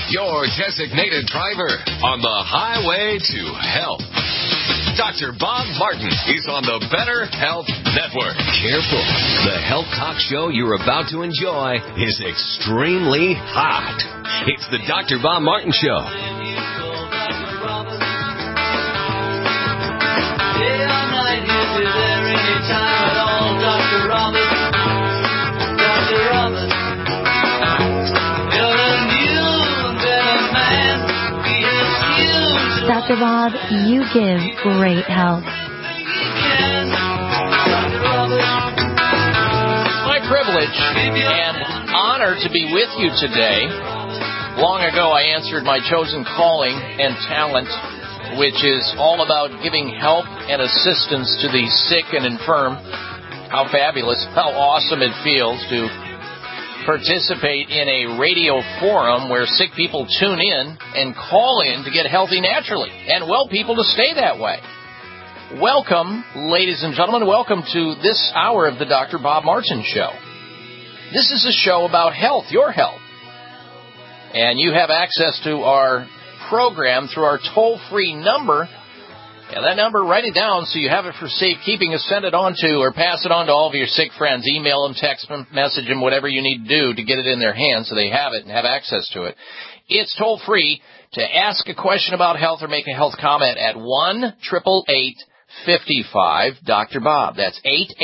your designated driver on the highway to health. Dr. Bob Martin is on the Better Health Network. Careful. The health talk show you're about to enjoy is extremely hot. It's the Dr. Bob Martin Show. Dr. Bob, you give great help. My privilege and honor to be with you today. Long ago, I answered my chosen calling and talent, which is all about giving help and assistance to the sick and infirm. How fabulous, how awesome it feels to participate in a radio forum where sick people tune in and call in to get healthy naturally, and well people to stay that way. Welcome, ladies and gentlemen. Welcome to this hour of the Dr. Bob Martin Show. This is a show about health, your health. And you have access to our program through our toll-free number. And that number, write it down so you have it for safekeeping. Send it on to or pass it on to all of your sick friends. Email them, text them, message them, whatever you need to do to get it in their hands so they have it and have access to it. It's toll-free to ask a question about health or make a health comment at 1-888-55-Dr. Bob. That's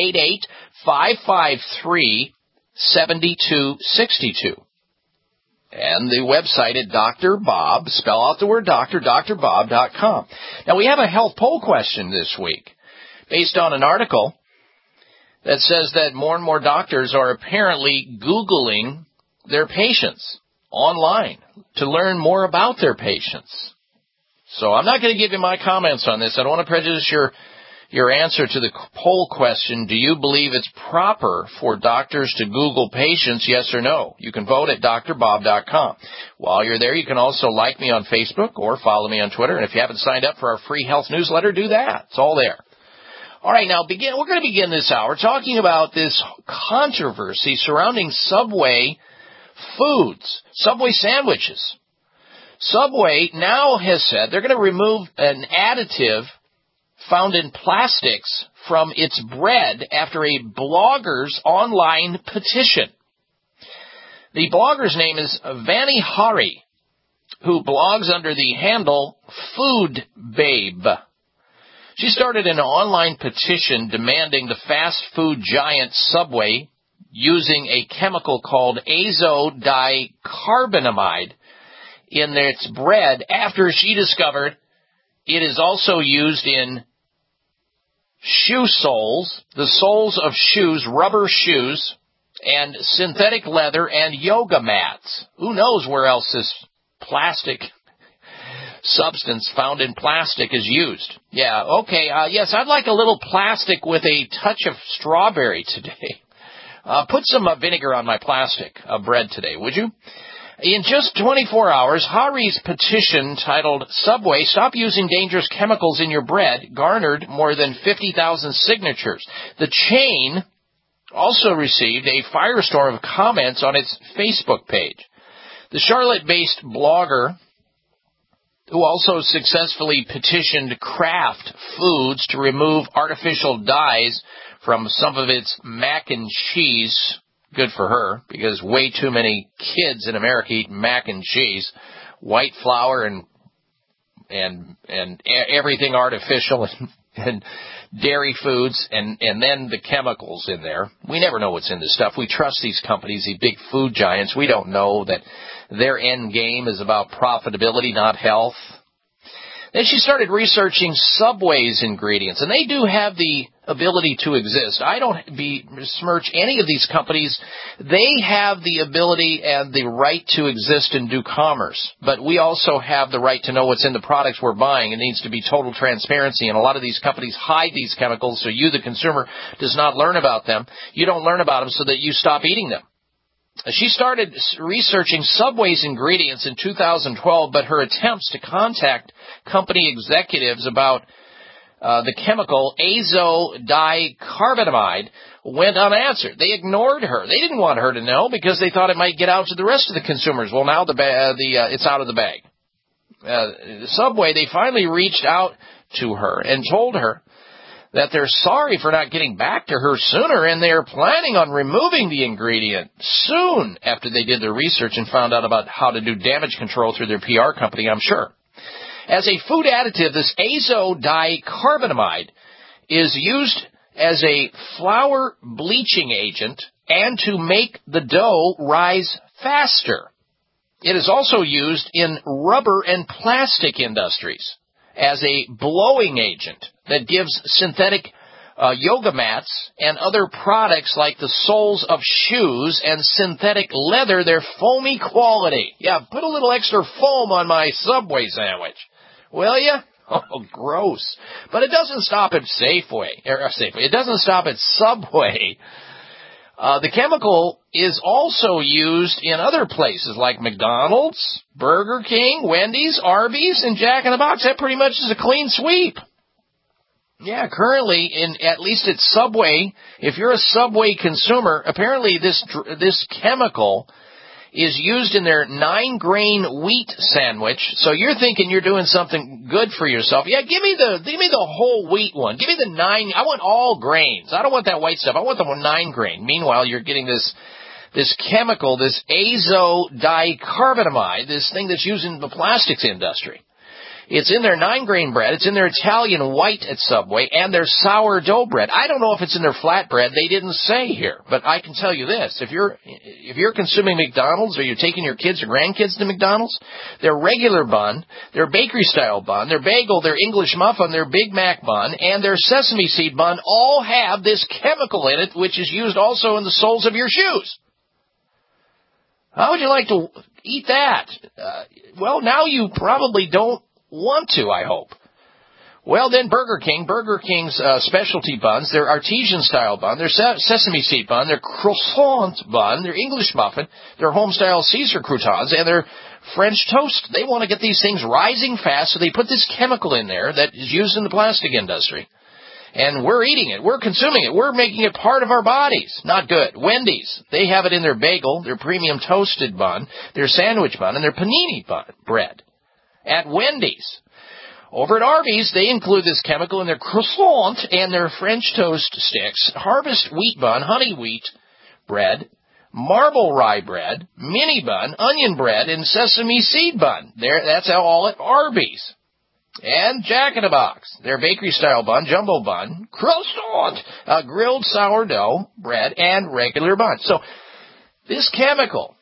888-553-7262. And the website at Dr. Bob, spell out the word doctor, drbob.com. Now, we have a health poll question this week based on an article that says that more and more doctors are apparently Googling their patients online to learn more about their patients. So I'm not going to give you my comments on this. I don't want to prejudice your answer to the poll question. Do you believe it's proper for doctors to Google patients, yes or no? You can vote at drbob.com. While you're there, you can also like me on Facebook or follow me on Twitter. And if you haven't signed up for our free health newsletter, do that. It's all there. All right, now we're going to begin this hour talking about this controversy surrounding Subway foods, Subway sandwiches. Subway now has said they're going to remove an additive found in plastics from its bread after a blogger's online petition. The blogger's name is Vani Hari, who blogs under the handle Food Babe. She started an online petition demanding the fast food giant Subway using a chemical called azodicarbonamide in its bread after she discovered it is also used in shoe soles, the soles of shoes, rubber shoes, and synthetic leather and yoga mats. Who knows where else this plastic substance found in plastic is used? Yeah, okay, yes, I'd like a little plastic with a touch of strawberry today. Put some vinegar on my plastic bread today, would you? In just 24 hours, Hari's petition titled Subway, Stop Using Dangerous Chemicals in Your Bread, garnered more than 50,000 signatures. The chain also received a firestorm of comments on its Facebook page. The Charlotte-based blogger, who also successfully petitioned Kraft Foods to remove artificial dyes from some of its mac and cheese. Good for her, because way too many kids in America eat mac and cheese, white flour and everything artificial and dairy foods and then the chemicals in there. We never know what's in this stuff. We trust these companies, these big food giants. We don't know that their end game is about profitability, not health. Then she started researching Subway's ingredients, and they do have the ability to exist. I don't besmirch any of these companies. They have the ability and the right to exist and do commerce, but we also have the right to know what's in the products we're buying. It needs to be total transparency, and a lot of these companies hide these chemicals so you, the consumer, does not learn about them. You don't learn about them so that you stop eating them. She started researching Subway's ingredients in 2012, but her attempts to contact company executives about the chemical azodicarbonamide went unanswered. They ignored her. They didn't want her to know because they thought it might get out to the rest of the consumers. Well, now it's out of the bag. Subway, they finally reached out to her and told her that they're sorry for not getting back to her sooner, and they're planning on removing the ingredient soon after they did their research and found out about how to do damage control through their PR company, I'm sure. As a food additive, this azodicarbonamide is used as a flour bleaching agent and to make the dough rise faster. It is also used in rubber and plastic industries as a blowing agent that gives synthetic yoga mats and other products like the soles of shoes and synthetic leather their foamy quality. Yeah, put a little extra foam on my Subway sandwich, will ya? Oh, gross. But it doesn't stop at Safeway. It doesn't stop at Subway. The chemical is also used in other places like McDonald's, Burger King, Wendy's, Arby's, and Jack in the Box. That pretty much is a clean sweep. Yeah, currently, at least at Subway, if you're a Subway consumer, apparently this chemical is used in their 9-grain wheat sandwich. So you're thinking you're doing something good for yourself. Yeah, give me the whole wheat one. Give me the 9. I want all grains. I don't want that white stuff. I want the 9-grain. Meanwhile, you're getting this chemical, this azodicarbonamide, this thing that's used in the plastics industry. It's in their 9-grain bread. It's in their Italian white at Subway and their sourdough bread. I don't know if it's in their flatbread. They didn't say here, but I can tell you this: if you're consuming McDonald's or you're taking your kids or grandkids to McDonald's, their regular bun, their bakery style bun, their bagel, their English muffin, their Big Mac bun, and their sesame seed bun all have this chemical in it, which is used also in the soles of your shoes. How would you like to eat that? Well, now you probably don't want to, I hope. Well, then Burger King's specialty buns, their artesian-style bun, their sesame seed bun, their croissant bun, their English muffin, their home-style Caesar croutons, and their French toast. They want to get these things rising fast, so they put this chemical in there that is used in the plastic industry. And we're eating it. We're consuming it. We're making it part of our bodies. Not good. Wendy's, they have it in their bagel, their premium toasted bun, their sandwich bun, and their panini bun bread. At Wendy's. Over at Arby's, they include this chemical in their croissant and their French toast sticks, harvest wheat bun, honey wheat bread, marble rye bread, mini bun, onion bread, and sesame seed bun. That's all at Arby's. And Jack in the Box, their bakery-style bun, jumbo bun, croissant, grilled sourdough bread, and regular bun. So this chemical...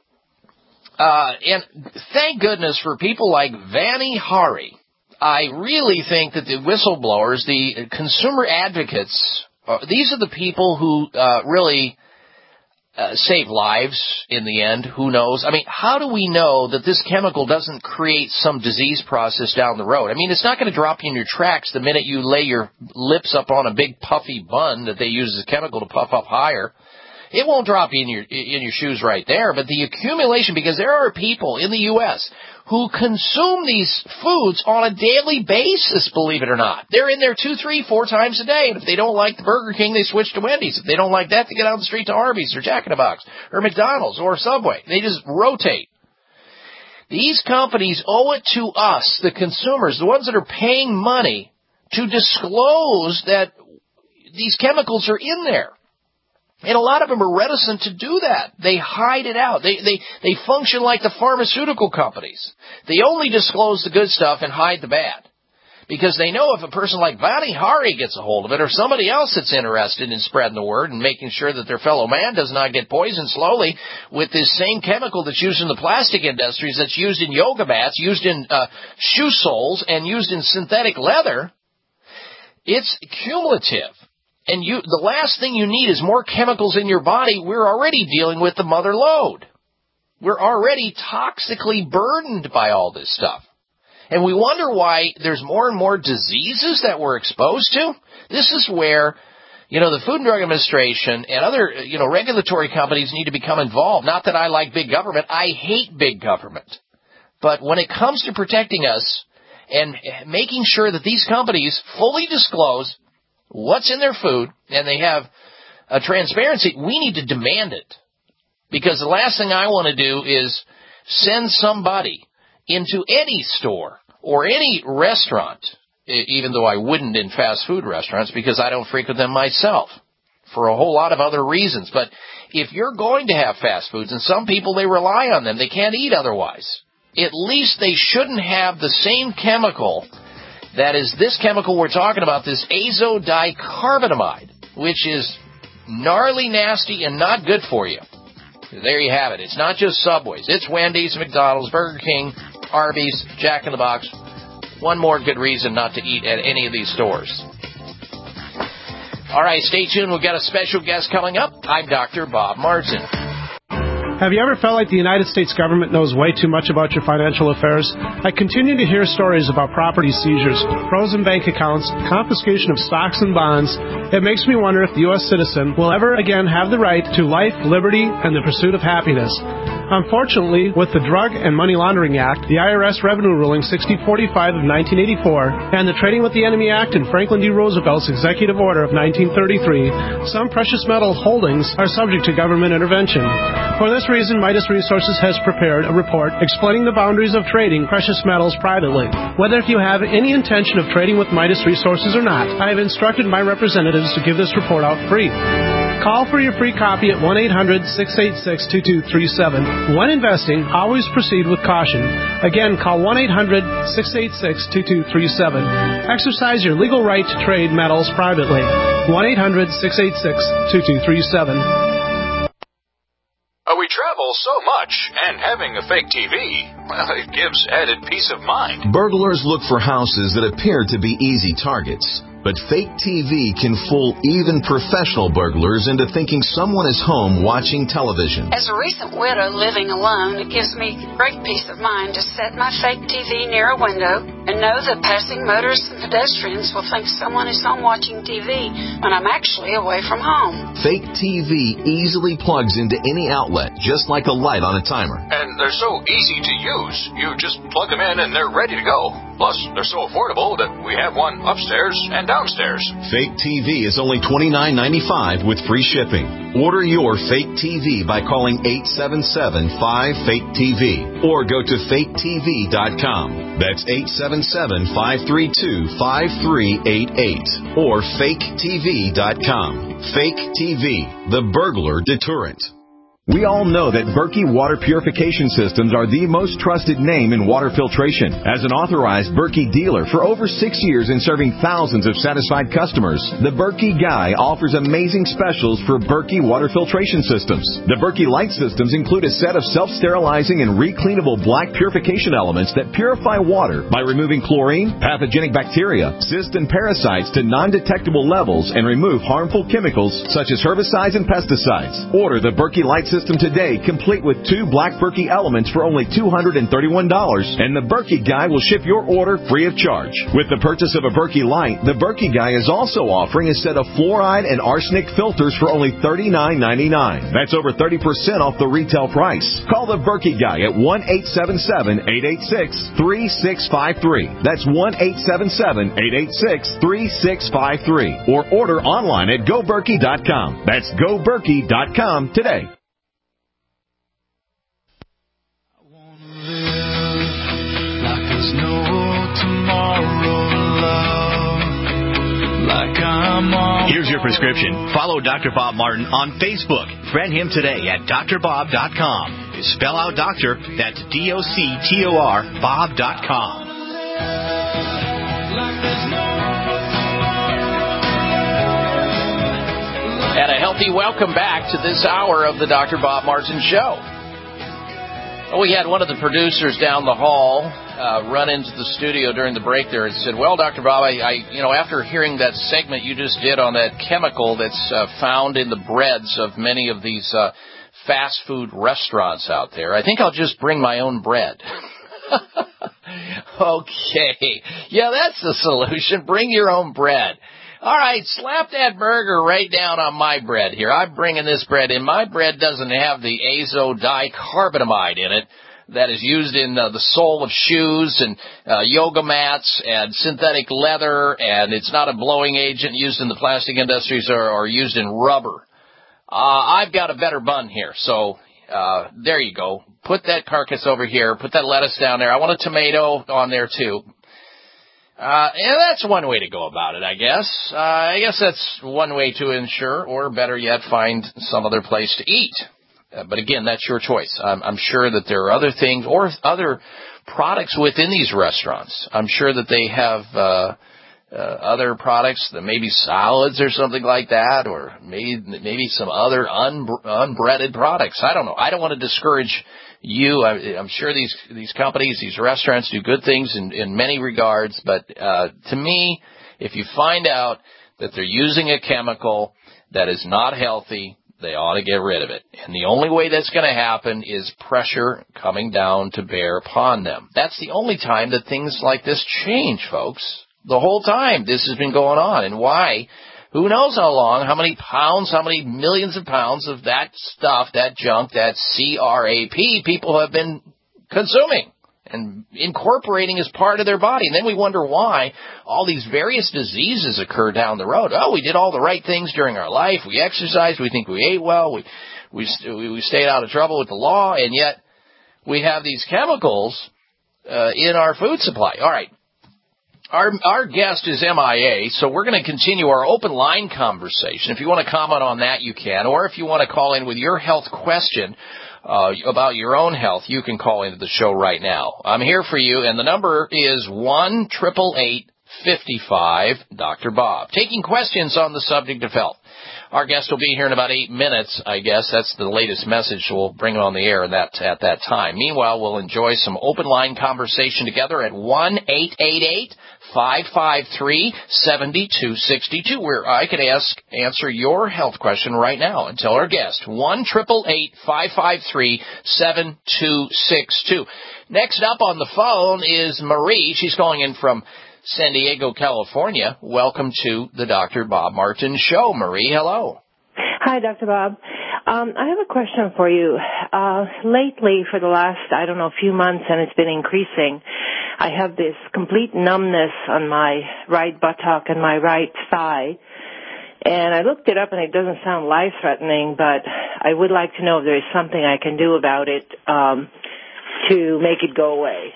and thank goodness for people like Vani Hari. I really think that the whistleblowers, the consumer advocates, these are the people who really save lives in the end. Who knows? I mean, how do we know that this chemical doesn't create some disease process down the road? I mean, it's not going to drop you in your tracks the minute you lay your lips up on a big puffy bun that they use as chemical to puff up higher. It won't drop you in your shoes right there, but the accumulation, because there are people in the U.S. who consume these foods on a daily basis, believe it or not. They're in there 2, 3, 4 times a day, and if they don't like the Burger King, they switch to Wendy's. If they don't like that, they get out the street to Arby's or Jack in the Box or McDonald's or Subway. They just rotate. These companies owe it to us, the consumers, the ones that are paying money, to disclose that these chemicals are in there. And a lot of them are reticent to do that. They hide it out. They function like the pharmaceutical companies. They only disclose the good stuff and hide the bad. Because they know if a person like Vani Hari gets a hold of it, or somebody else that's interested in spreading the word and making sure that their fellow man does not get poisoned slowly with this same chemical that's used in the plastic industries, that's used in yoga mats, used in shoe soles, and used in synthetic leather, it's cumulative. And the last thing you need is more chemicals in your body. We're already dealing with the mother lode. We're already toxically burdened by all this stuff. And we wonder why there's more and more diseases that we're exposed to. This is where, the Food and Drug Administration and other, regulatory companies need to become involved. Not that I like big government. I hate big government. But when it comes to protecting us and making sure that these companies fully disclose what's in their food and they have a transparency. We need to demand it, because the last thing I want to do is send somebody into any store or any restaurant, even though I wouldn't in fast food restaurants because I don't frequent them myself for a whole lot of other reasons. But if you're going to have fast foods, and some people, they rely on them, they can't eat otherwise, at least they shouldn't have the same chemical that is this chemical we're talking about, this azodicarbonamide, which is gnarly nasty and not good for you. There you have it. It's not just Subways. It's Wendy's, McDonald's, Burger King, Arby's, Jack in the Box. One more good reason not to eat at any of these stores. All right, stay tuned. We've got a special guest coming up. I'm Dr. Bob Martin. Have you ever felt like the United States government knows way too much about your financial affairs? I continue to hear stories about property seizures, frozen bank accounts, confiscation of stocks and bonds. It makes me wonder if the U.S. citizen will ever again have the right to life, liberty, and the pursuit of happiness. Unfortunately, with the Drug and Money Laundering Act, the IRS Revenue Ruling 6045 of 1984, and the Trading with the Enemy Act and Franklin D. Roosevelt's Executive Order of 1933, some precious metal holdings are subject to government intervention. For this reason, Midas Resources has prepared a report explaining the boundaries of trading precious metals privately. Whether if you have any intention of trading with Midas Resources or not, I have instructed my representatives to give this report out free. Call for your free copy at 1-800-686-2237. When investing, always proceed with caution. Again, call 1-800-686-2237. Exercise your legal right to trade metals privately. 1-800-686-2237. We travel so much, and having a fake TV, well, it gives added peace of mind. Burglars look for houses that appear to be easy targets. But fake TV can fool even professional burglars into thinking someone is home watching television. As a recent widow living alone, it gives me great peace of mind to set my fake TV near a window and know that passing motorists and pedestrians will think someone is home watching TV when I'm actually away from home. Fake TV easily plugs into any outlet, just like a light on a timer. And they're so easy to use. You just plug them in and they're ready to go. Plus, they're so affordable that we have one upstairs and downstairs. Fake TV is only $29.95 with free shipping. Order your fake TV by calling 877-5FAKE-TV or go to faketv.com. That's 877-532-5388 or faketv.com. Fake TV, the burglar deterrent. We all know that Berkey Water Purification Systems are the most trusted name in water filtration. As an authorized Berkey dealer for over 6 years and serving thousands of satisfied customers, the Berkey Guy offers amazing specials for Berkey Water Filtration Systems. The Berkey Light Systems include a set of self-sterilizing and recleanable black purification elements that purify water by removing chlorine, pathogenic bacteria, cysts, and parasites to non-detectable levels and remove harmful chemicals such as herbicides and pesticides. Order the Berkey Light System today, complete with 2 black Berkey elements for only $231, and the Berkey Guy will ship your order free of charge. With the purchase of a Berkey Light, the Berkey Guy is also offering a set of fluoride and arsenic filters for only $39.99. That's over 30% off the retail price. Call the Berkey Guy at 1-877-886-3653. That's 1-877-886-3653. Or order online at GoBerkey.com. That's GoBerkey.com today. Here's your prescription. Follow Dr. Bob Martin on Facebook. Friend him today at drbob.com. Spell out doctor, that's D-O-C-T-O-R, bob.com. And a healthy welcome back to this hour of the Dr. Bob Martin Show. We had one of the producers down the hall run into the studio during the break there and said, well, Dr. Bob, I after hearing that segment you just did on that chemical that's found in the breads of many of these fast food restaurants out there, I think I'll just bring my own bread. Okay. Yeah, that's the solution. Bring your own bread. All right, slap that burger right down on my bread here. I'm bringing this bread in. My bread doesn't have the azodicarbonamide in it that is used in the sole of shoes and yoga mats and synthetic leather, and it's not a blowing agent used in the plastic industries or used in rubber. I've got a better bun here, so there you go. Put that carcass over here. Put that lettuce down there. I want a tomato on there, too. And that's one way to go about it, I guess. I guess that's one way to ensure, or better yet, find some other place to eat. But again, that's your choice. I'm sure that there are other things or other products within these restaurants. I'm sure that they have other products, that maybe salads or something like that, or maybe some other unbreaded products. I don't know. I don't want to discourage you. I'm sure these companies, these restaurants do good things in many regards, but to me, if you find out that they're using a chemical that is not healthy, they ought to get rid of it. And the only way that's going to happen is pressure coming down to bear upon them. That's the only time that things like this change, folks. The whole time this has been going on. And why? Who knows how long, how many pounds, how many millions of pounds of that stuff, that junk, that CRAP people have been consuming and incorporating as part of their body. And then we wonder why all these various diseases occur down the road. Oh, we did all the right things during our life. We exercised. We think we ate well. We stayed out of trouble with the law. And yet we have these chemicals in our food supply. All right. Our guest is MIA, so we're going to continue our open line conversation. If you want to comment on that, you can. Or if you want to call in with your health question about your own health, you can call into the show right now. I'm here for you, and the number is 1-888-55 Dr. Bob. Taking questions on the subject of health. Our guest will be here in about 8 minutes, I guess. That's the latest message, so we'll bring it on the air at that time. Meanwhile, we'll enjoy some open line conversation together at 1-888-553-7262, where I can answer your health question right now. And tell our guest, 1-888-553-7262. Next up on the phone is Marie. She's calling in from San Diego, California. Welcome to the Dr. Bob Martin Show. Marie, hello. Hi, Dr. Bob. I have a question for you. Lately, for the last, few months, and it's been increasing, I have this complete numbness on my right buttock and my right thigh. And I looked it up, and it doesn't sound life-threatening, but I would like to know if there is something I can do about it to make it go away.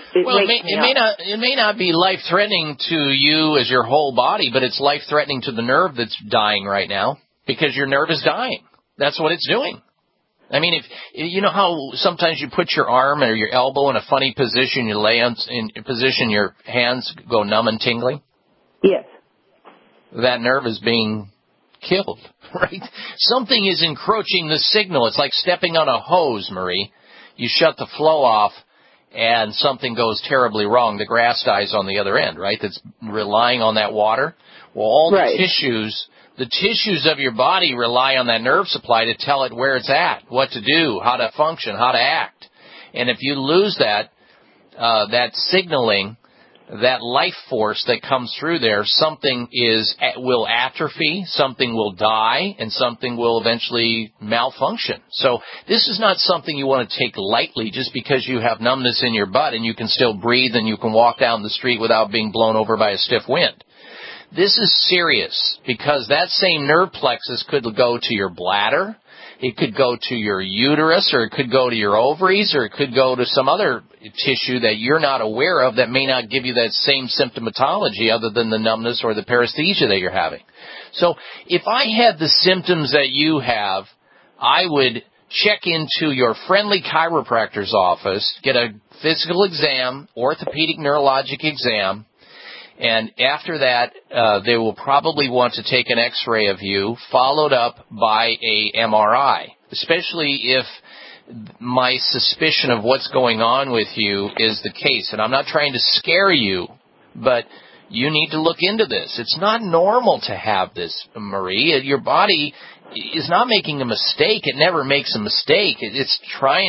It may not be life-threatening to you as your whole body, but it's life-threatening to the nerve that's dying right now because your nerve is dying. That's what it's doing. I mean, if you know how sometimes you put your arm or your elbow in a funny position, you lay in a position, your hands go numb and tingling? Yes. That nerve is being killed, right? Something is encroaching the signal. It's like stepping on a hose, Marie. You shut the flow off, and something goes terribly wrong. The grass dies on the other end, right? That's relying on that water. Well, all the tissues of your body rely on that nerve supply to tell it where it's at, what to do, how to function, how to act. And if you lose that signaling, that life force that comes through there, something will atrophy, something will die, and something will eventually malfunction. So this is not something you want to take lightly just because you have numbness in your butt and you can still breathe and you can walk down the street without being blown over by a stiff wind. This is serious because that same nerve plexus could go to your bladder, it could go to your uterus, or it could go to your ovaries, or it could go to some other tissue that you're not aware of that may not give you that same symptomatology other than the numbness or the paresthesia that you're having. So if I had the symptoms that you have, I would check into your friendly chiropractor's office, get a physical exam, orthopedic neurologic exam, and after that, they will probably want to take an X-ray of you, followed up by a MRI, especially if my suspicion of what's going on with you is the case. And I'm not trying to scare you, but you need to look into this. It's not normal to have this, Marie. Your body is not making a mistake. It never makes a mistake. It's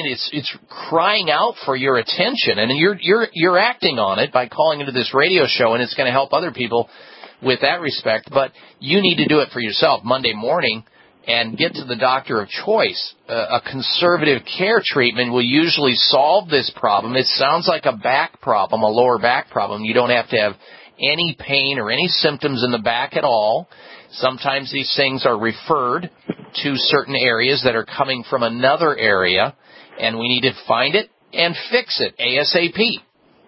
crying out for your attention, and you're acting on it by calling into this radio show, and it's going to help other people with that respect. But you need to do it for yourself. Monday morning, and get to the doctor of choice. A conservative care treatment will usually solve this problem. It sounds like a back problem, a lower back problem. You don't have to have any pain or any symptoms in the back at all. Sometimes these things are referred to certain areas that are coming from another area, and we need to find it and fix it ASAP.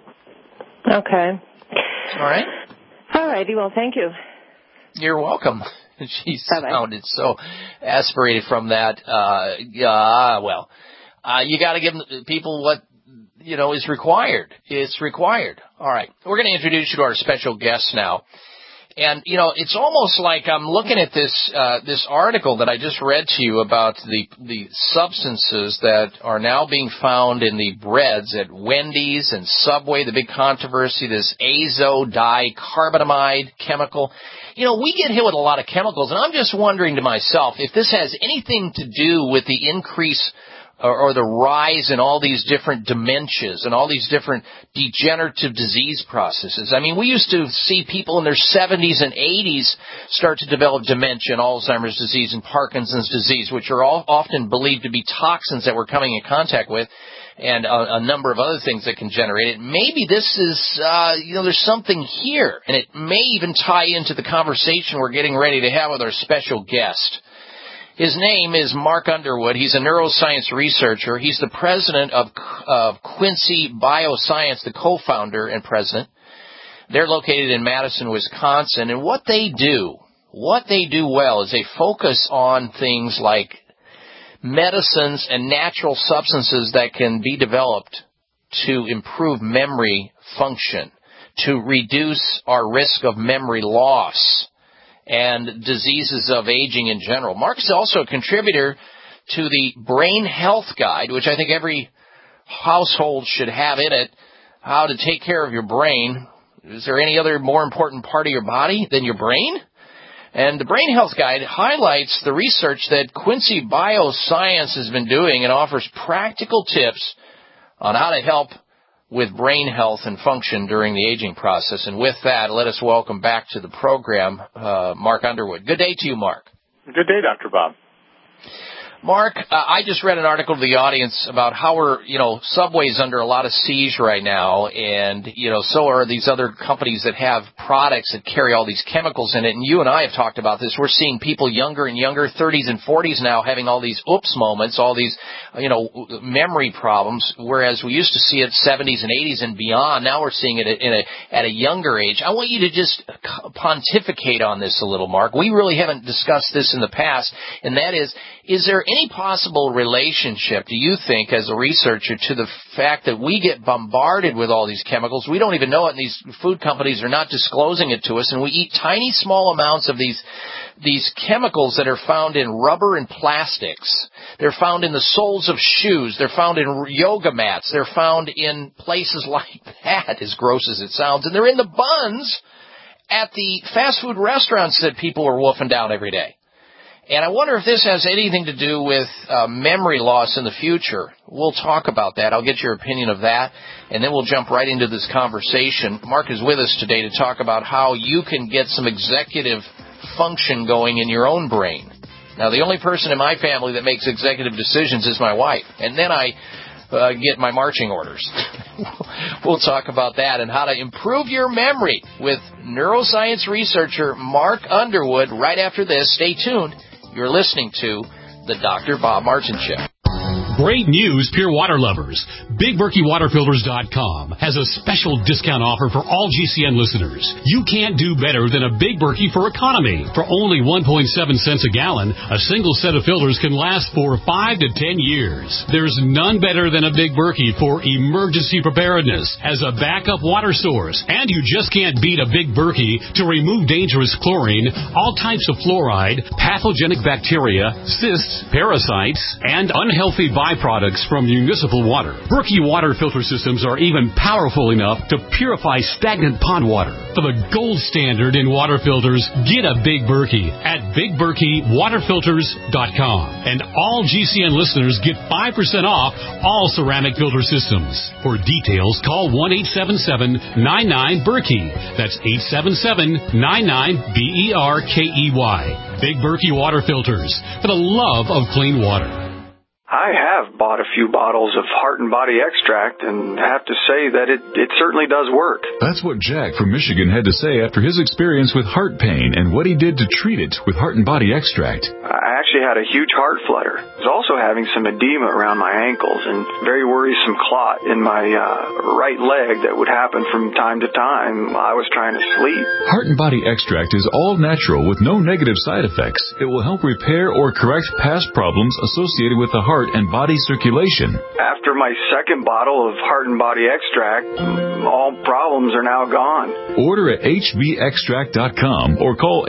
Okay. All right? All righty. Well, thank you. You're welcome. She sounded so aspirated from that. You got to give people what, is required. It's required. All right. We're going to introduce you to our special guest now. And, it's almost like I'm looking at this article that I just read to you about the substances that are now being found in the breads at Wendy's and Subway, the big controversy, this azo dicarbonamide chemical. We get hit with a lot of chemicals, and I'm just wondering to myself if this has anything to do with the increase or the rise in all these different dementias and all these different degenerative disease processes. I mean, we used to see people in their 70s and 80s start to develop dementia and Alzheimer's disease and Parkinson's disease, which are all often believed to be toxins that we're coming in contact with, and a number of other things that can generate it. Maybe this is, there's something here, and it may even tie into the conversation we're getting ready to have with our special guest. His name is Mark Underwood. He's a neuroscience researcher. He's the president of Quincy Bioscience, the co-founder and president. They're located in Madison, Wisconsin. And what they do well is they focus on things like medicines and natural substances that can be developed to improve memory function, to reduce our risk of memory loss and diseases of aging in general. Mark is also a contributor to the Brain Health Guide, which I think every household should have in it, how to take care of your brain. Is there any other more important part of your body than your brain? And the Brain Health Guide highlights the research that Quincy Bioscience has been doing and offers practical tips on how to help with brain health and function during the aging process. And with that, let us welcome back to the program Mark Underwood. Good day to you, Mark. Good day, Dr. Bob. Mark, I just read an article to the audience about how Subway's under a lot of siege right now, and, so are these other companies that have products that carry all these chemicals in it. And you and I have talked about this. We're seeing people younger and younger, 30s and 40s now, having all these oops moments, all these, memory problems, whereas we used to see it 70s and 80s and beyond. Now we're seeing it at a younger age. I want you to just pontificate on this a little, Mark. We really haven't discussed this in the past, and that is there any possible relationship, do you think, as a researcher, to the fact that we get bombarded with all these chemicals? We don't even know it, and these food companies are not disclosing it to us, and we eat tiny, small amounts of these chemicals that are found in rubber and plastics. They're found in the soles of shoes. They're found in yoga mats. They're found in places like that, as gross as it sounds, and they're in the buns at the fast food restaurants that people are wolfing down every day. And I wonder if this has anything to do with memory loss in the future. We'll talk about that. I'll get your opinion of that, and then we'll jump right into this conversation. Mark is with us today to talk about how you can get some executive function going in your own brain. Now, the only person in my family that makes executive decisions is my wife, and then I get my marching orders. We'll talk about that and how to improve your memory with neuroscience researcher Mark Underwood right after this. Stay tuned. You're listening to the Dr. Bob Martin Show. Great news, Pure Water lovers. BigBerkeyWaterFilters.com has a special discount offer for all GCN listeners. You can't do better than a Big Berkey for economy. For only 1.7 cents a gallon, a single set of filters can last for 5 to 10 years. There's none better than a Big Berkey for emergency preparedness as a backup water source. And you just can't beat a Big Berkey to remove dangerous chlorine, all types of fluoride, pathogenic bacteria, cysts, parasites, and unhealthy viruses byproducts from municipal water. Berkey water filter systems are even powerful enough to purify stagnant pond water. For the gold standard in water filters, get a Big Berkey at BigBerkeyWaterFilters.com. And all GCN listeners get 5% off all ceramic filter systems. For details, call 1-877-99-BERKEY. That's 877-99-BERKEY. Big Berkey Water Filters, for the love of clean water. I have bought a few bottles of Heart and Body Extract and have to say that it certainly does work. That's what Jack from Michigan had to say after his experience with heart pain and what he did to treat it with Heart and Body Extract. I actually had a huge heart flutter. I was also having some edema around my ankles and very worrisome clot in my right leg that would happen from time to time while I was trying to sleep. Heart and Body Extract is all natural with no negative side effects. It will help repair or correct past problems associated with the heart and body circulation. After my second bottle of Heart and Body Extract, all problems are now gone. Order at hbextract.com or call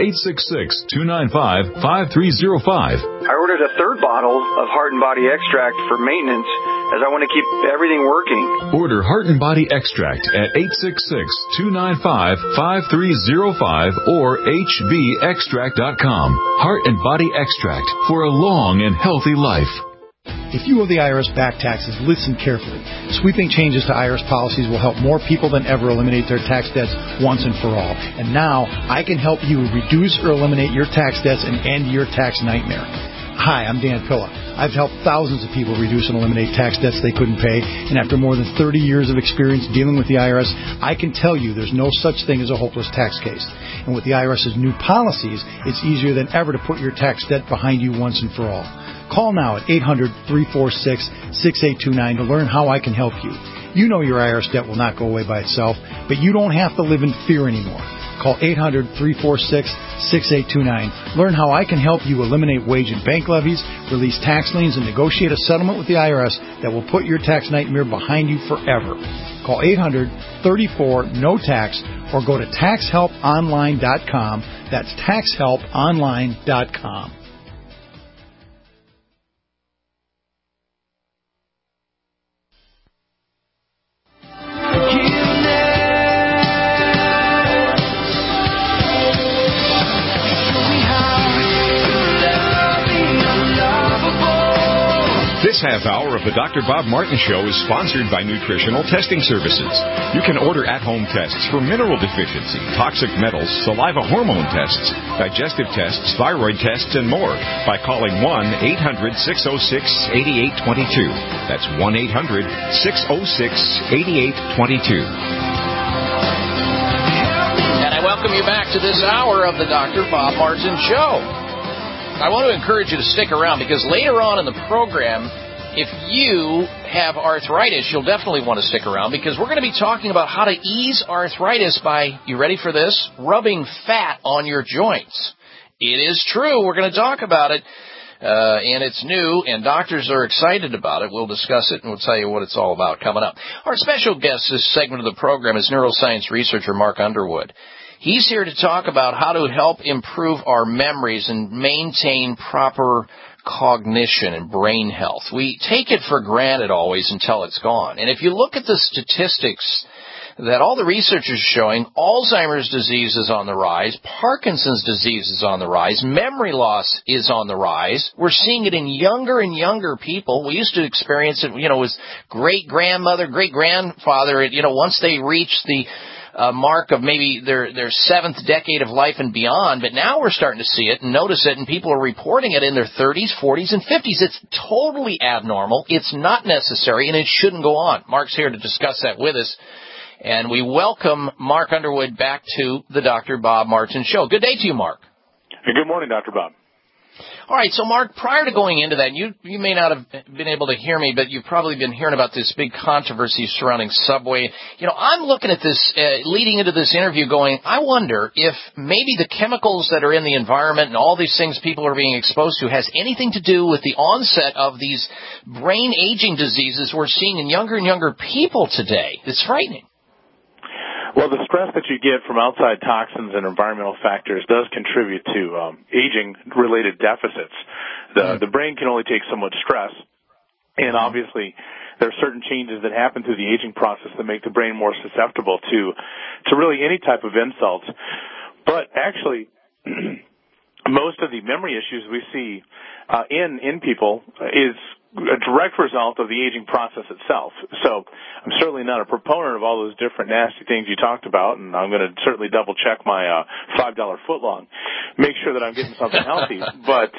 866-295-5305. I ordered a third bottle of Heart and Body Extract for maintenance as I want to keep everything working. Order Heart and Body Extract at 866-295-5305 or hbextract.com. Heart and Body Extract for a long and healthy life. If you owe the IRS back taxes, listen carefully. Sweeping changes to IRS policies will help more people than ever eliminate their tax debts once and for all. And now, I can help you reduce or eliminate your tax debts and end your tax nightmare. Hi, I'm Dan Pilla. I've helped thousands of people reduce and eliminate tax debts they couldn't pay, and after more than 30 years of experience dealing with the IRS, I can tell you there's no such thing as a hopeless tax case. And with the IRS's new policies, it's easier than ever to put your tax debt behind you once and for all. Call now at 800-346-6829 to learn how I can help you. You know your IRS debt will not go away by itself, but you don't have to live in fear anymore. Call 800-346-6829. Learn how I can help you eliminate wage and bank levies, release tax liens, and negotiate a settlement with the IRS that will put your tax nightmare behind you forever. Call 800-34-NO-TAX or go to TaxHelpOnline.com. That's TaxHelpOnline.com. This half hour of the Dr. Bob Martin Show is sponsored by Nutritional Testing Services. You can order at-home tests for mineral deficiency, toxic metals, saliva hormone tests, digestive tests, thyroid tests, and more by calling 1-800-606-8822. That's 1-800-606-8822. And I welcome you back to this hour of the Dr. Bob Martin Show. I want to encourage you to stick around because later on in the program, if you have arthritis, you'll definitely want to stick around because we're going to be talking about how to ease arthritis by, you ready for this? Rubbing fat on your joints. It is true. We're going to talk about it, and it's new, and doctors are excited about it. We'll discuss it, and we'll tell you what it's all about coming up. Our special guest this segment of the program is neuroscience researcher Mark Underwood. He's here to talk about how to help improve our memories and maintain proper cognition and brain health. We take it for granted always until it's gone. And if you look at the statistics that all the research is showing, Alzheimer's disease is on the rise, Parkinson's disease is on the rise, memory loss is on the rise. We're seeing it in younger and younger people. We used to experience it, with great-grandmother, great-grandfather, once they reach the mark of maybe their seventh decade of life and beyond, but now we're starting to see it and notice it, and people are reporting it in their 30s, 40s, and 50s. It's totally abnormal. It's not necessary, and it shouldn't go on. Mark's here to discuss that with us, and we welcome Mark Underwood back to the Dr. Bob Martin Show. Good day to you, Mark. Good morning, Dr. Bob. All right, so Mark, prior to going into that, you may not have been able to hear me, but you've probably been hearing about this big controversy surrounding Subway. I'm looking at this, leading into this interview going, I wonder if maybe the chemicals that are in the environment and all these things people are being exposed to has anything to do with the onset of these brain aging diseases we're seeing in younger and younger people today. It's frightening. Well, the stress that you get from outside toxins and environmental factors does contribute to aging-related deficits. The brain can only take so much stress, And obviously, there are certain changes that happen through the aging process that make the brain more susceptible to really any type of insult. But actually, most of the memory issues we see in people is a direct result of the aging process itself. So I'm certainly not a proponent of all those different nasty things you talked about, and I'm going to certainly double check my $5 footlong, make sure that I'm getting something healthy. But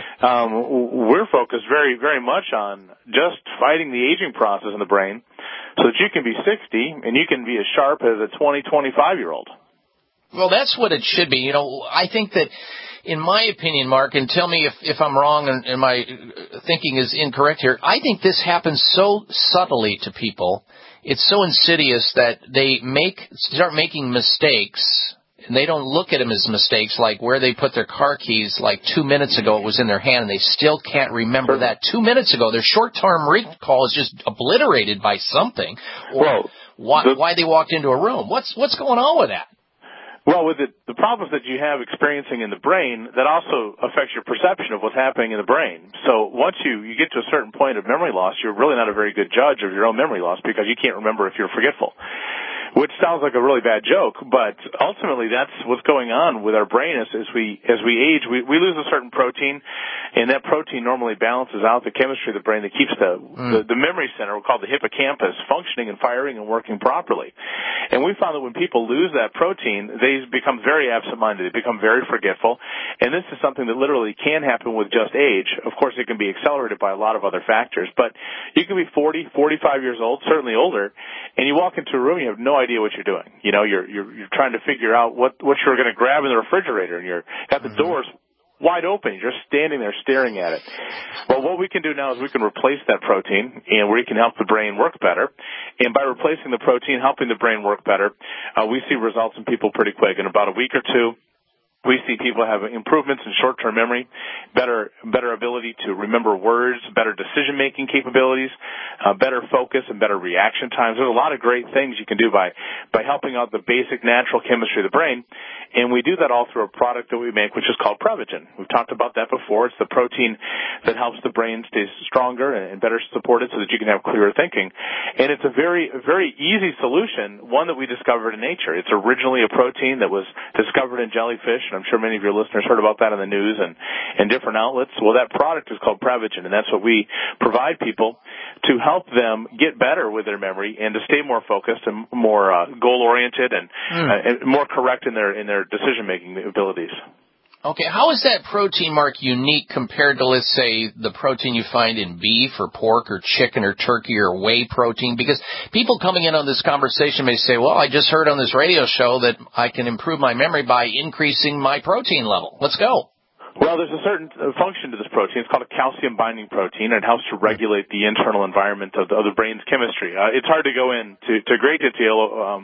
we're focused very, very much on just fighting the aging process in the brain so that you can be 60 and you can be as sharp as a 20, 25-year-old. Well, that's what it should be. I think that, in my opinion, Mark, and tell me if I'm wrong and my thinking is incorrect here, I think this happens so subtly to people. It's so insidious that they start making mistakes, and they don't look at them as mistakes, like where they put their car keys, like 2 minutes ago it was in their hand, and they still can't remember that 2 minutes ago. Their short-term recall is just obliterated by something, or why they walked into a room. What's going on with that? Well, with the problems that you have experiencing in the brain, that also affects your perception of what's happening in the brain. So once you get to a certain point of memory loss, you're really not a very good judge of your own memory loss because you can't remember if you're forgetful, which sounds like a really bad joke, but ultimately that's what's going on with our brain. As we age, we lose a certain protein, and that protein normally balances out the chemistry of the brain that keeps the memory center, we'll call the hippocampus, functioning and firing and working properly. And we found that when people lose that protein, they become very absent-minded. They become very forgetful. And this is something that literally can happen with just age. Of course, it can be accelerated by a lot of other factors. But you can be 40, 45 years old, certainly older, and you walk into a room, you have no idea what you're doing. You're trying to figure out what you're going to grab in the refrigerator, and you're got the doors wide open. You're just standing there staring at it. Well, what we can do now is we can replace that protein, and we can help the brain work better. And by replacing the protein, helping the brain work better, we see results in people pretty quick. In about a week or two, we see people have improvements in short-term memory, better ability to remember words, better decision-making capabilities, better focus, and better reaction times. There's a lot of great things you can do by helping out the basic natural chemistry of the brain, and we do that all through a product that we make, which is called Prevagen. We've talked about that before. It's the protein that helps the brain stay stronger and better supported so that you can have clearer thinking. And it's a very, very easy solution, one that we discovered in nature. It's originally a protein that was discovered in jellyfish. I'm sure many of your listeners heard about that in the news and different outlets. Well, that product is called Prevagen, and that's what we provide people to help them get better with their memory and to stay more focused and more goal-oriented and more correct in their decision-making abilities. Okay, how is that protein, Mark, unique compared to, let's say, the protein you find in beef or pork or chicken or turkey or whey protein? Because people coming in on this conversation may say, well, I just heard on this radio show that I can improve my memory by increasing my protein level. Let's go. Well, there's a certain function to this protein. It's called a calcium-binding protein, and it helps to regulate the internal environment of the brain's chemistry. It's hard to go into great detail,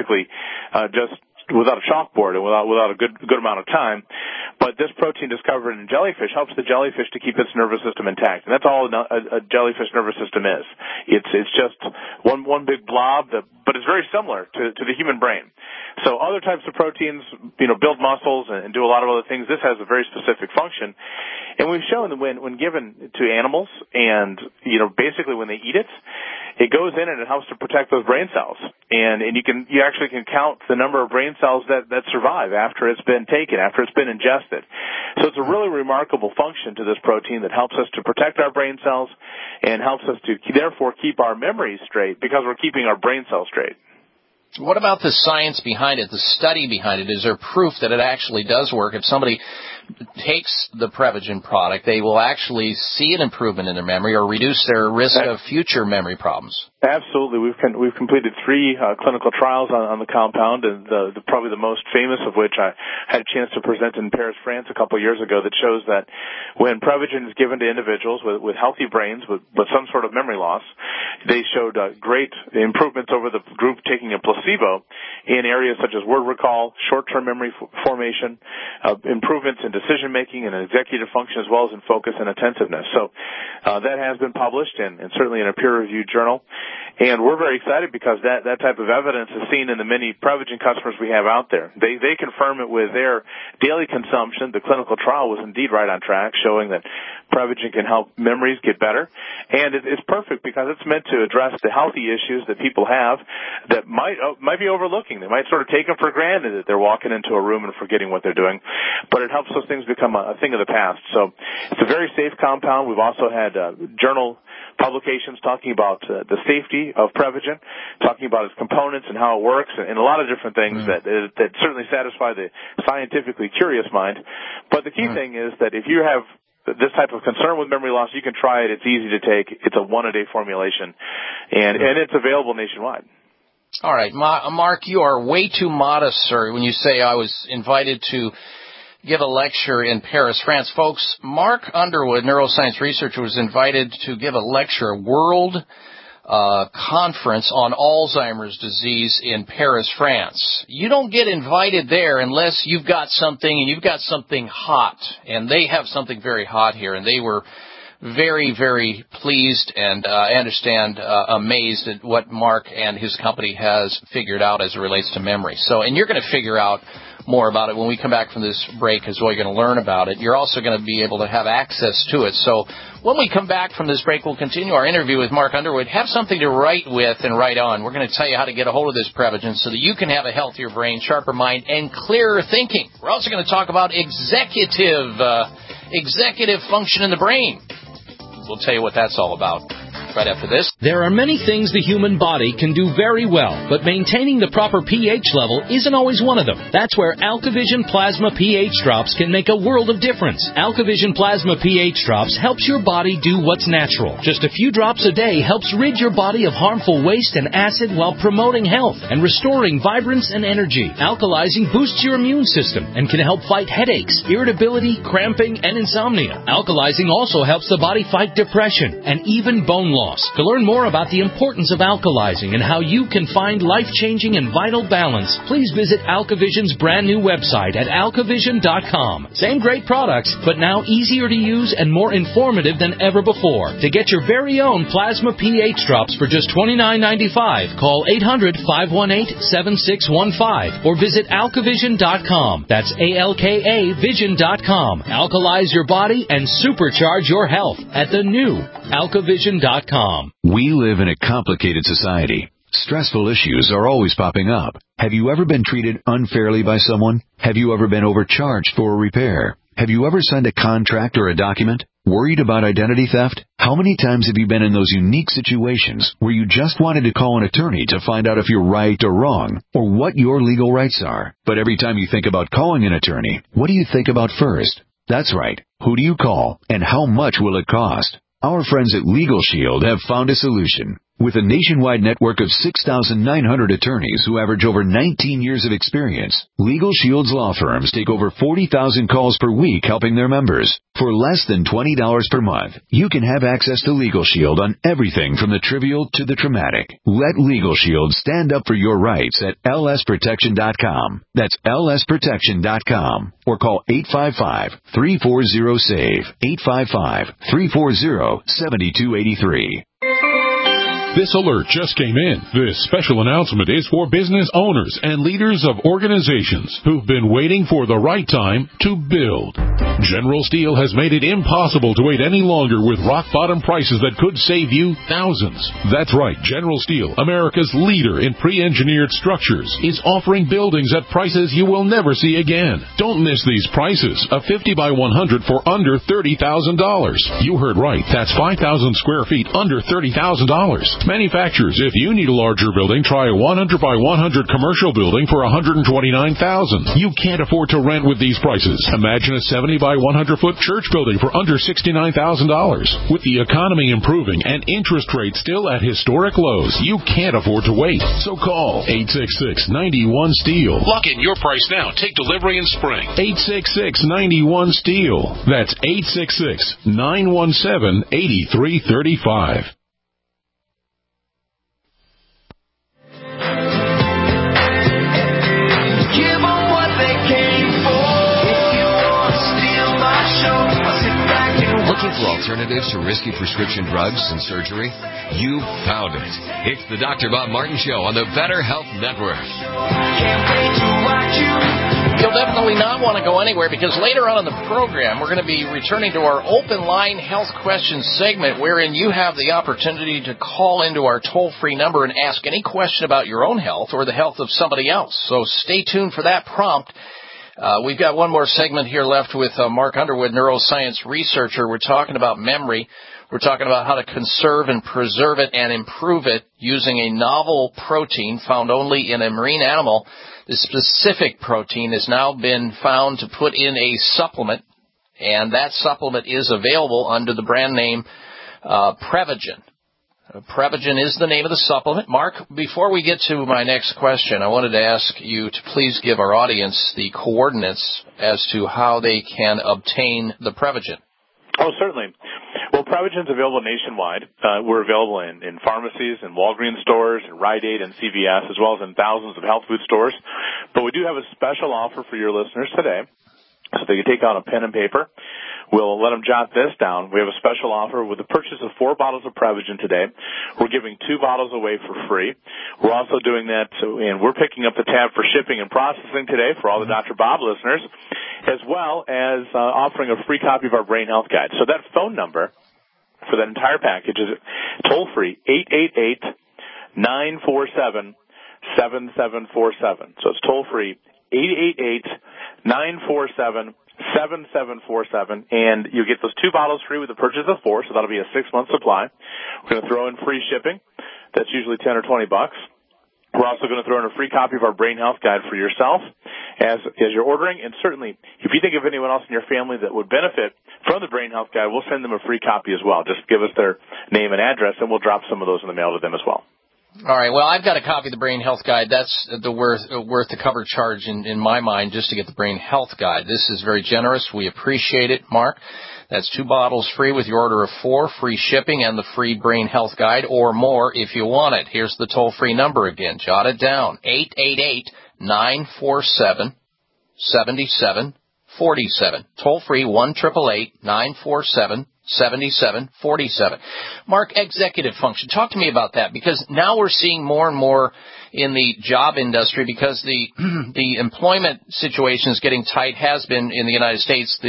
just without a chalkboard and without a good amount of time. But this protein discovered in jellyfish helps the jellyfish to keep its nervous system intact. And that's all a jellyfish nervous system is. It's just one big blob, but it's very similar to the human brain. So other types of proteins, build muscles and do a lot of other things. This has a very specific function. And we've shown that when given to animals and, basically when they eat it, it goes in and it helps to protect those brain cells. And you actually can count the number of brain cells that survive after it's been taken, after it's been ingested. So it's a really remarkable function to this protein that helps us to protect our brain cells and helps us to therefore keep our memories straight because we're keeping our brain cells straight. What about the science behind it, the study behind it? Is there proof that it actually does work? If somebody takes the Prevagen product, they will actually see an improvement in their memory or reduce their risk of future memory problems? Absolutely. We've completed 3 clinical trials on the compound, and probably the most famous of which I had a chance to present in Paris, France a couple of years ago that shows that when Prevagen is given to individuals with healthy brains but some sort of memory loss, they showed great improvements over the group taking a placebo in areas such as word recall, short-term memory formation, improvements in decision-making and executive function as well as in focus and attentiveness. So that has been published and certainly in a peer-reviewed journal. And we're very excited because that type of evidence is seen in the many Prevagen customers we have out there. They confirm it with their daily consumption. The clinical trial was indeed right on track, showing that Prevagen can help memories get better. And it's perfect because it's meant to address the healthy issues that people have that might be overlooking. They might sort of take them for granted that they're walking into a room and forgetting what they're doing. But it helps those things become a thing of the past. So it's a very safe compound. We've also had journal publications talking about the safety of Prevagen, talking about its components and how it works, and a lot of different things that certainly satisfy the scientifically curious mind. But the key thing is that if you have this type of concern with memory loss, you can try it. It's easy to take. It's a one-a-day formulation, and it's available nationwide. All right, Mark, you are way too modest, sir, when you say I was invited to give a lecture in Paris, France. Folks, Mark Underwood, neuroscience researcher, was invited to give a lecture, a world conference on Alzheimer's disease in Paris, France. You don't get invited there unless you've got something, and you've got something hot. And they have something very hot here, and they were very, very pleased and, I understand, amazed at what Mark and his company has figured out as it relates to memory. So, and you're going to figure out more about it when we come back from this break as well. You're going to learn about it. You're also going to be able to have access to it. So when we come back from this break, we'll continue our interview with Mark Underwood. Have something to write with and write on. We're going to tell you how to get a hold of this Prevagen so that you can have a healthier brain, sharper mind, and clearer thinking. We're also going to talk about executive function in the brain. We'll tell you what that's all about right after this. There are many things the human body can do very well, but maintaining the proper pH level isn't always one of them. That's where AlkaVision Plasma pH Drops can make a world of difference. AlkaVision Plasma pH Drops helps your body do what's natural. Just a few drops a day helps rid your body of harmful waste and acid while promoting health and restoring vibrance and energy. Alkalizing boosts your immune system and can help fight headaches, irritability, cramping, and insomnia. Alkalizing also helps the body fight depression and even bone loss. To learn more about the importance of alkalizing and how you can find life-changing and vital balance, please visit AlkaVision's brand new website at alkavision.com. Same great products, but now easier to use and more informative than ever before. To get your very own Plasma pH Drops for just $29.95, call 800-518-7615 or visit alkavision.com. That's ALKA Vision.com. Alkalize your body and supercharge your health at the new alkavision.com. We live in a complicated society. Stressful issues are always popping up. Have you ever been treated unfairly by someone? Have you ever been overcharged for a repair? Have you ever signed a contract or a document? Worried about identity theft? How many times have you been in those unique situations where you just wanted to call an attorney to find out if you're right or wrong, or what your legal rights are? But every time you think about calling an attorney, what do you think about first? That's right. Who do you call, and how much will it cost? Our friends at Legal Shield have found a solution. With a nationwide network of 6,900 attorneys who average over 19 years of experience, Legal Shield's law firms take over 40,000 calls per week helping their members. For less than $20 per month, you can have access to Legal Shield on everything from the trivial to the traumatic. Let Legal Shield stand up for your rights at lsprotection.com. That's lsprotection.com. Or call 855-340-SAVE, 855-340-7283. This alert just came in. This special announcement is for business owners and leaders of organizations who've been waiting for the right time to build. General Steel has made it impossible to wait any longer with rock-bottom prices that could save you thousands. That's right, General Steel, America's leader in pre-engineered structures, is offering buildings at prices you will never see again. Don't miss these prices. A 50 by 100 for under $30,000. You heard right. That's 5,000 square feet under $30,000. Manufacturers, if you need a larger building, try a 100 by 100 commercial building for $129,000. You can't afford to rent with these prices. Imagine a 70 by 100 foot church building for under $69,000. With the economy improving and interest rates still at historic lows, you can't afford to wait. So call 866-91-STEEL. Lock in your price now. Take delivery in spring. 866-91-STEEL. That's 866-917-8335. Looking for alternatives to risky prescription drugs and surgery? You found it. It's the Dr. Bob Martin Show on the Better Health Network. Can't wait to watch you You'll definitely not want to go anywhere because later on in the program, we're going to be returning to our open line health questions segment wherein you have the opportunity to call into our toll-free number and ask any question about your own health or the health of somebody else. So stay tuned for that prompt. We've got one more segment here left with Mark Underwood, neuroscience researcher. We're talking about memory. We're talking about how to conserve and preserve it and improve it using a novel protein found only in a marine animal. This specific protein has now been found to put in a supplement, and that supplement is available under the brand name Prevagen. Prevagen is the name of the supplement. Mark, before we get to my next question, I wanted to ask you to please give our audience the coordinates as to how they can obtain the Prevagen. Oh, certainly. Well, Prevagen's available nationwide. We're available in pharmacies and Walgreens stores and Rite Aid and CVS, as well as in thousands of health food stores. But we do have a special offer for your listeners today, so they can take out a pen and paper. We'll let them jot this down. We have a special offer with the purchase of 4 bottles of Prevagen today. We're giving 2 bottles away for free. We're also doing that, and we're picking up the tab for shipping and processing today for all the Dr. Bob listeners, as well as offering a free copy of our Brain Health Guide. So that phone number for that entire package is toll-free, 888-947-7747. So it's toll-free, 888-947-7747, and you get those 2 bottles free with the purchase of 4, so that'll be a 6-month supply. We're going to throw in free shipping. That's usually $10 or $20. We're also going to throw in a free copy of our Brain Health Guide for yourself as you're ordering. And certainly, if you think of anyone else in your family that would benefit from the Brain Health Guide, we'll send them a free copy as well. Just give us their name and address, and we'll drop some of those in the mail to them as well. All right. Well, I've got a copy of the Brain Health Guide. That's the worth the cover charge in my mind just to get the Brain Health Guide. This is very generous. We appreciate it, Mark. That's 2 bottles free with your order of 4, free shipping, and the free Brain Health Guide, or more if you want it. Here's the toll-free number again. Jot it down, 888-947-7747. Toll-free, 1-888-947-7747. Mark, executive function. Talk to me about that, because now we're seeing more and more in the job industry because the employment situation is getting tight, has been in the United States.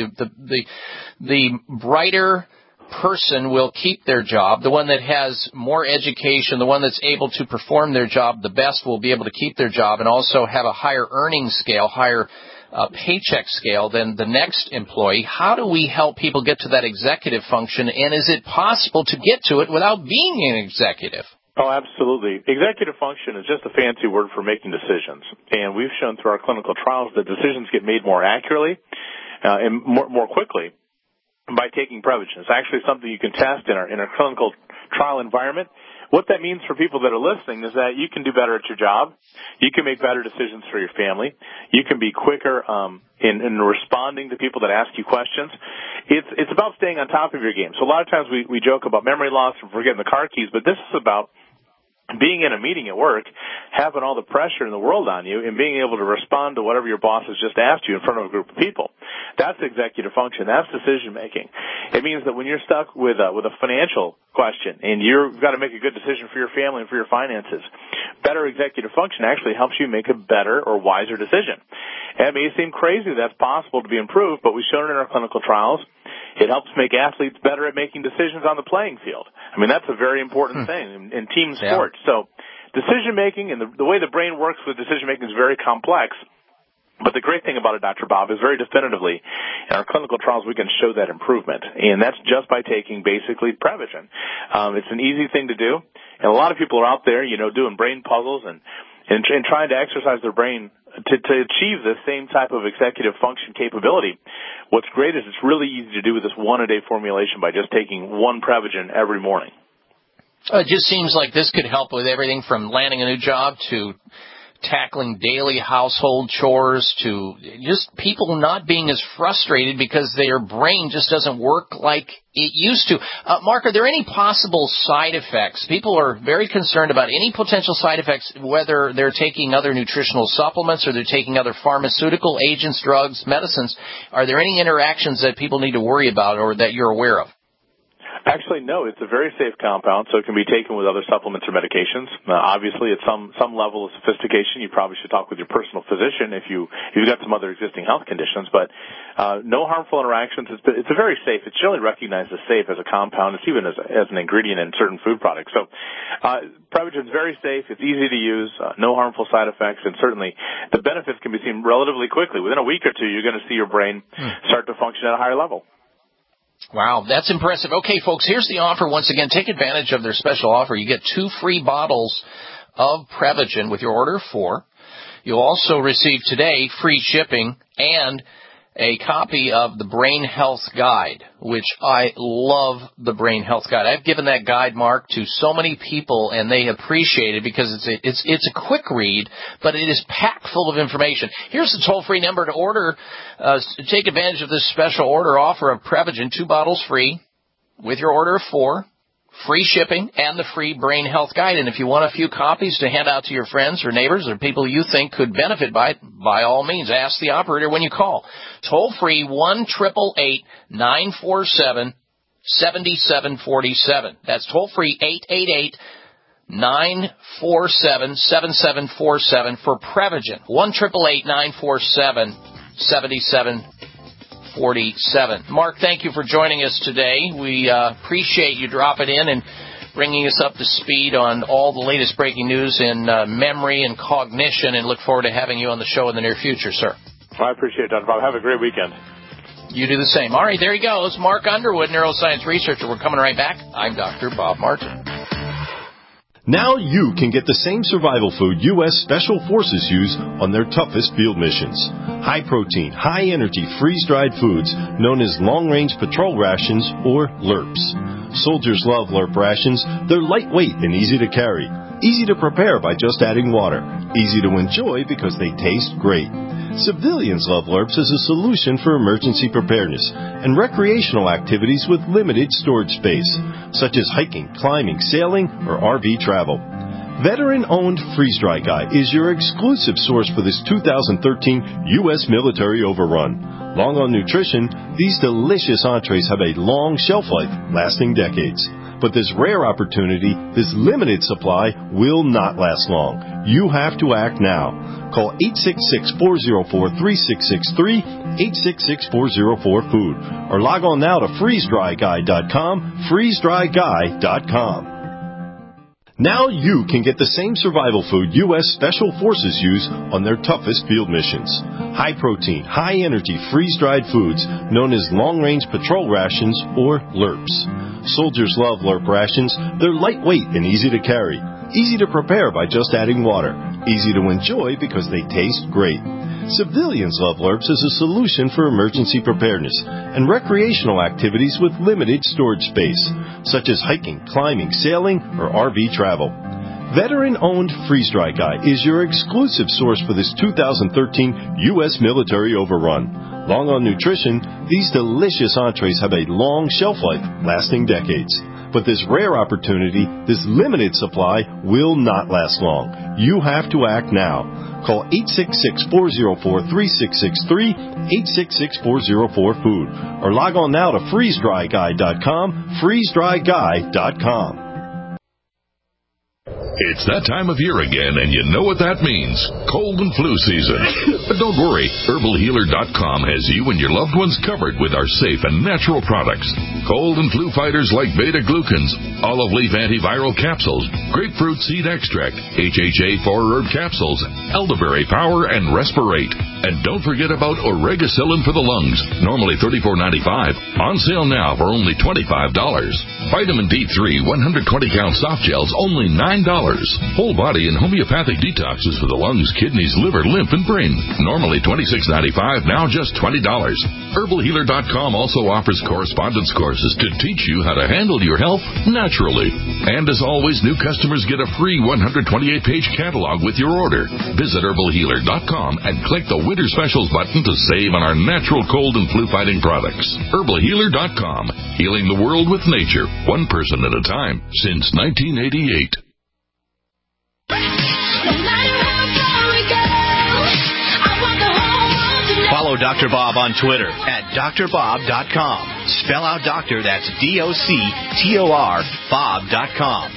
The brighter person will keep their job. The one that has more education, the one that's able to perform their job the best will be able to keep their job and also have a higher earning scale, higher paycheck scale than the next employee. How do we help people get to that executive function, and is it possible to get to it without being an executive? Oh, absolutely. Executive function is just a fancy word for making decisions, and we've shown through our clinical trials that decisions get made more accurately and more quickly by taking Prevagen. It's actually something you can test in our clinical trial environment. What that means for people that are listening is that you can do better at your job. You can make better decisions for your family. You can be quicker in responding to people that ask you questions. It's about staying on top of your game. So a lot of times we joke about memory loss and forgetting the car keys, but this is about being in a meeting at work, having all the pressure in the world on you, and being able to respond to whatever your boss has just asked you in front of a group of people. That's executive function. That's decision making. It means that when you're stuck with a financial question and you've got to make a good decision for your family and for your finances, better executive function actually helps you make a better or wiser decision. And it may seem crazy that's possible to be improved, but we've shown it in our clinical trials. It helps make athletes better at making decisions on the playing field. I mean, that's a very important thing in team sports. Yeah. So decision-making and the way the brain works with decision-making is very complex. But the great thing about it, Dr. Bob, is very definitively in our clinical trials we can show that improvement. And that's just by taking basically Prevagen. It's an easy thing to do. And a lot of people are out there, doing brain puzzles and trying to exercise their brain to achieve the same type of executive function capability. What's great is it's really easy to do with this 1-a-day formulation by just taking 1 Prevagen every morning. It just seems like this could help with everything from landing a new job to tackling daily household chores to just people not being as frustrated because their brain just doesn't work like it used to. Mark, are there any possible side effects? People are very concerned about any potential side effects, whether they're taking other nutritional supplements or they're taking other pharmaceutical agents, drugs, medicines. Are there any interactions that people need to worry about or that you're aware of? Actually, no. It's a very safe compound, so it can be taken with other supplements or medications. Obviously, at some level of sophistication, you probably should talk with your personal physician if you've got some other existing health conditions. But no harmful interactions. It's a very safe. It's generally recognized as safe as a compound. It's even as an ingredient in certain food products. So Prevagen is very safe. It's easy to use. No harmful side effects, and certainly the benefits can be seen relatively quickly. Within a week or two, you're going to see your brain start to function at a higher level. Wow, that's impressive. Okay, folks, here's the offer. Once again, take advantage of their special offer. You get 2 free bottles of Prevagen with your order of 4. You'll also receive today free shipping and a copy of the Brain Health Guide, which I love the Brain Health Guide. I've given that guide, Mark, to so many people, and they appreciate it because it's a quick read, but it is packed full of information. Here's the toll-free number to order. Take advantage of this special order offer of Prevagen, 2 bottles free with your order of 4. Free shipping and the free Brain Health Guide. And if you want a few copies to hand out to your friends or neighbors or people you think could benefit by it, by all means, ask the operator when you call. Toll free 1-888-947-7747. That's toll free 888-947-7747 for Prevagen. 1-888-947-7747. Mark, thank you for joining us today. We appreciate you dropping in and bringing us up to speed on all the latest breaking news in memory and cognition, and look forward to having you on the show in the near future, sir. I appreciate it, Dr. Bob. Have a great weekend. You do the same. All right, there he goes. Mark Underwood, neuroscience researcher. We're coming right back. I'm Dr. Bob Martin. Now you can get the same survival food U.S. Special Forces use on their toughest field missions. High-protein, high-energy, freeze-dried foods known as long-range patrol rations, or LRRPs. Soldiers love LRRP rations. They're lightweight and easy to carry. Easy to prepare by just adding water. Easy to enjoy because they taste great. Civilians love LRRPs as a solution for emergency preparedness and recreational activities with limited storage space, such as hiking, climbing, sailing, or RV travel. Veteran-owned Freeze Dry Guy is your exclusive source for this 2013 U.S. military overrun. Long on nutrition, these delicious entrees have a long shelf life, lasting decades. But this rare opportunity, this limited supply, will not last long. You have to act now. Call 866-404-3663, 866-404-FOOD, or log on now to freezedryguy.com, freezedryguy.com. Now you can get the same survival food U.S. Special Forces use on their toughest field missions. High-protein, high-energy, freeze-dried foods known as long-range patrol rations, or LRRPs. Soldiers love LRRP rations. They're lightweight and easy to carry. Easy to prepare by just adding water. Easy to enjoy because they taste great. Civilians love LRRPs as a solution for emergency preparedness and recreational activities with limited storage space, such as hiking, climbing, sailing, or RV travel. Veteran-owned Freeze Dry Guy is your exclusive source for this 2013 U.S. military overrun. Long on nutrition, these delicious entrees have a long shelf life, lasting decades. But this rare opportunity, this limited supply, will not last long. You have to act now. Call 866-404-3663, 866-404-FOOD, or log on now to freezedryguy.com, freezedryguy.com. It's that time of year again, and you know what that means. Cold and flu season. But don't worry, HerbalHealer.com has you and your loved ones covered with our safe and natural products. Cold and flu fighters like beta-glucans, olive leaf antiviral capsules, grapefruit seed extract, HHA 4-herb capsules, elderberry power, and Respirate. And don't forget about Oregacillin for the lungs, normally $34.95, on sale now for only $25. Vitamin D3 120-count soft gels, only $9. Whole body and homeopathic detoxes for the lungs, kidneys, liver, lymph, and brain. Normally $26.95, now just $20. HerbalHealer.com also offers correspondence courses to teach you how to handle your health naturally. And as always, new customers get a free 128-page catalog with your order. Visit HerbalHealer.com and click the Winter Specials button to save on our natural cold and flu-fighting products. HerbalHealer.com, healing the world with nature, one person at a time, since 1988. Follow Dr. Bob on Twitter at drbob.com. Spell out doctor, that's DOCTOR, Bob.com.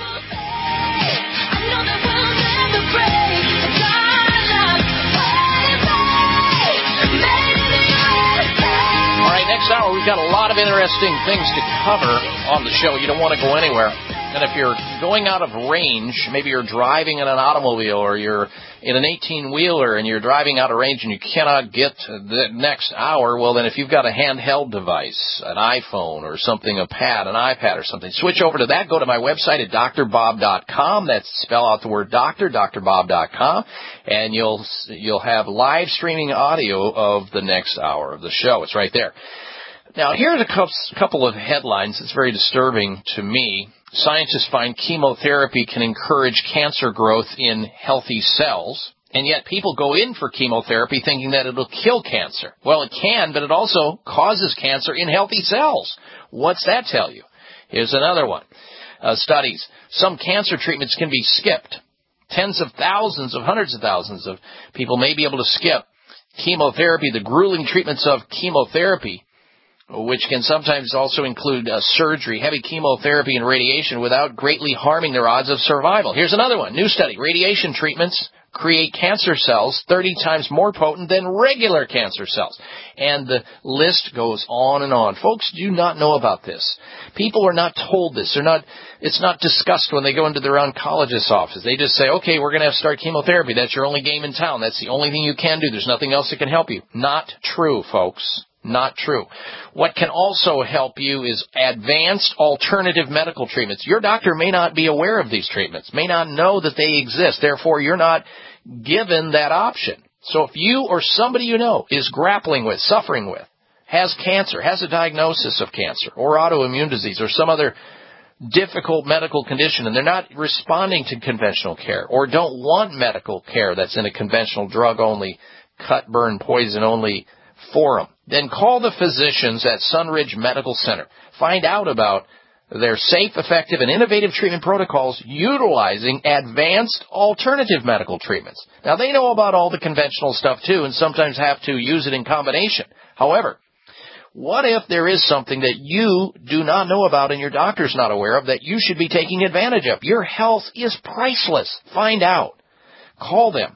All right, next hour we've got a lot of interesting things to cover on the show. You don't want to go anywhere. And if you're going out of range, maybe you're driving in an automobile or you're in an 18-wheeler and you're driving out of range and you cannot get the next hour, well, then if you've got a handheld device, an iPhone or something, an iPad or something, switch over to that. Go to my website at drbob.com. That's spell out the word doctor, drbob.com, and you'll have live streaming audio of the next hour of the show. It's right there. Now, here's a couple of headlines. It's very disturbing to me. Scientists find chemotherapy can encourage cancer growth in healthy cells, and yet people go in for chemotherapy thinking that it'll kill cancer. Well, it can, but it also causes cancer in healthy cells. What's that tell you? Here's another one. Studies. Some cancer treatments can be skipped. Tens of thousands of hundreds of thousands of people may be able to skip chemotherapy, the grueling treatments of chemotherapy, which can sometimes also include surgery, heavy chemotherapy, and radiation without greatly harming their odds of survival. Here's another one. New study. Radiation treatments create cancer cells 30 times more potent than regular cancer cells. And the list goes on and on. Folks do not know about this. People are not told this. It's not discussed when they go into their oncologist's office. They just say, okay, we're going to have to start chemotherapy. That's your only game in town. That's the only thing you can do. There's nothing else that can help you. Not true, folks. Not true. What can also help you is advanced alternative medical treatments. Your doctor may not be aware of these treatments, may not know that they exist. Therefore, you're not given that option. So if you or somebody you know is grappling with, suffering with, has cancer, has a diagnosis of cancer or autoimmune disease or some other difficult medical condition, and they're not responding to conventional care or don't want medical care that's in a conventional drug-only, cut, burn, poison-only forum, then call the physicians at Sunridge Medical Center. Find out about their safe, effective, and innovative treatment protocols utilizing advanced alternative medical treatments. Now, they know about all the conventional stuff, too, and sometimes have to use it in combination. However, what if there is something that you do not know about and your doctor's not aware of that you should be taking advantage of? Your health is priceless. Find out. Call them.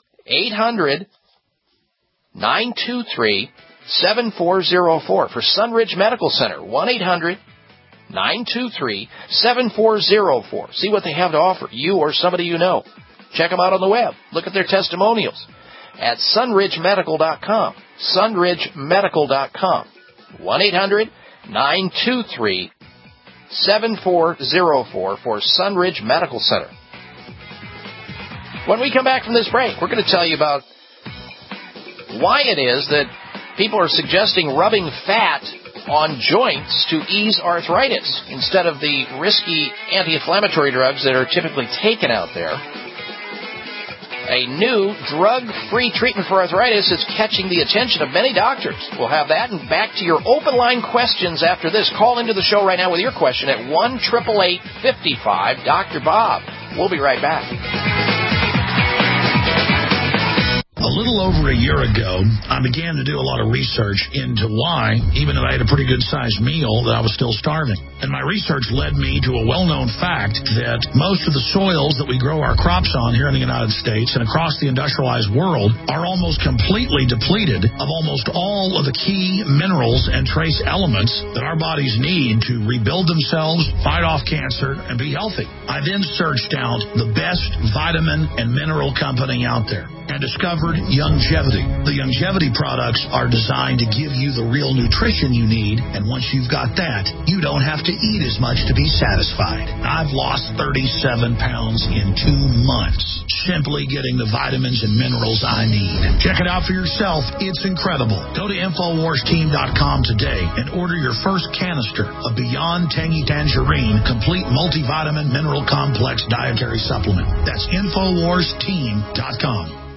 800-923-7404 for Sunridge Medical Center. 1-800-923-7404. See what they have to offer, you or somebody you know. Check them out on the web. Look at their testimonials at sunridgemedical.com. sunridgemedical.com. 1-800-923-7404 for Sunridge Medical Center. When we come back from this break, we're going to tell you about why it is that people are suggesting rubbing fat on joints to ease arthritis instead of the risky anti-inflammatory drugs that are typically taken out there. A new drug-free treatment for arthritis is catching the attention of many doctors. We'll have that and back to your open line questions after this. Call into the show right now with your question at 1-888-55-Dr. Bob. We'll be right back. A little over a year ago, I began to do a lot of research into why, even though I had a pretty good-sized meal, that I was still starving. And my research led me to a well-known fact that most of the soils that we grow our crops on here in the United States and across the industrialized world are almost completely depleted of almost all of the key minerals and trace elements that our bodies need to rebuild themselves, fight off cancer, and be healthy. I then searched out the best vitamin and mineral company out there and discovered Youngevity. The Youngevity products are designed to give you the real nutrition you need, and once you've got that, you don't have to eat as much to be satisfied. I've lost 37 pounds in 2 months, simply getting the vitamins and minerals I need. Check it out for yourself. It's incredible. Go to InfoWarsTeam.com today and order your first canister of Beyond Tangy Tangerine Complete Multivitamin Mineral Complex Dietary Supplement. That's InfoWarsTeam.com.